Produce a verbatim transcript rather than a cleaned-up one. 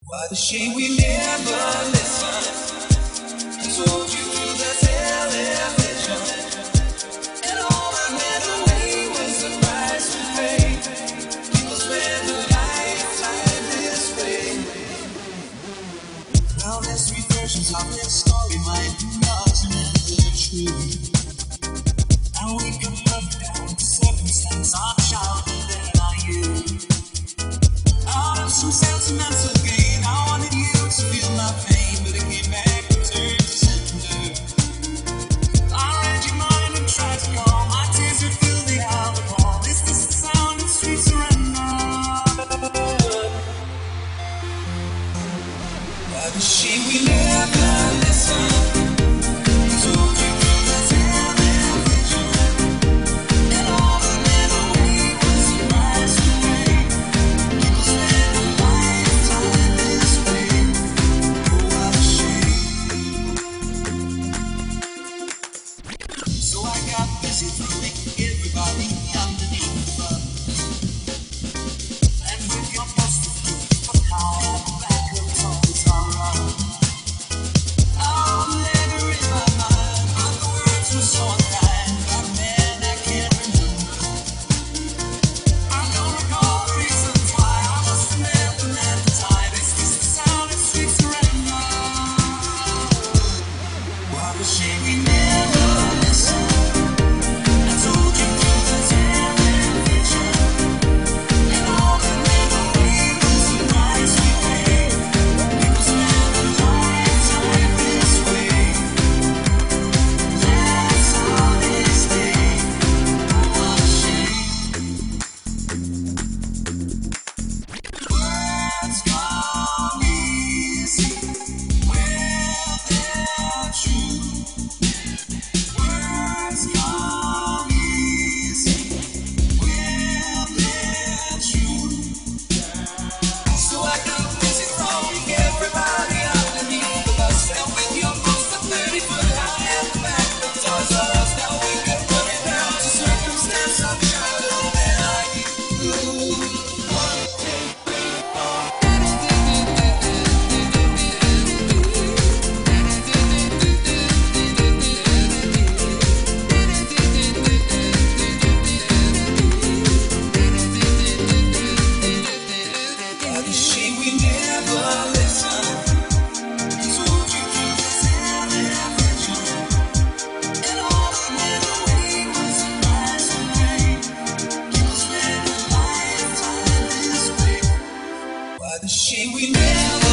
Why the shame we never listened. I told you through the television, and all I had away was the price we paid. People spend a lifetime this way. Now there's three versions of this story, mine yours never true. Now we can look down to circumstance, I'm shouting, then are you? Out of some sentimental gain, I wanted you to feel my pain, but it came back and turned to sender. I read your mind and tried to calm my tears would fill the alcohol. Is this the sound of sweet surrender? Why the shame we never listened. I told you through the television, and all that went away was the price we paid. People spend a lifetime this way. Oh, what a shame. So I got busy throwing everybody underneath the bus. And with your busted feet, but now I'm back of all this horror. Oh, never in my mind, but the words were so unkind. But man, I can't remember. I don't recall the reasons why. I must have met them at the time. It's just the sound of sweet surrender. What a shame we never listened. I told you through the television, and all that went away was the price we paid. People spend a lifetime this way. That's how they stay. Oh, what a shame. Words come easy when they're true. Words come easy when they're true. So I got busy throwing everybody underneath the bus. And with your poster thirty foot high at the back of Toys R Us, now we can put it down to circumstance. I'm shallow than I you. One, two, three, four. Why the shame we never listened. I told you through the television, and all that went away was the price we paid. People spend a lifetime this way. Why the shame we never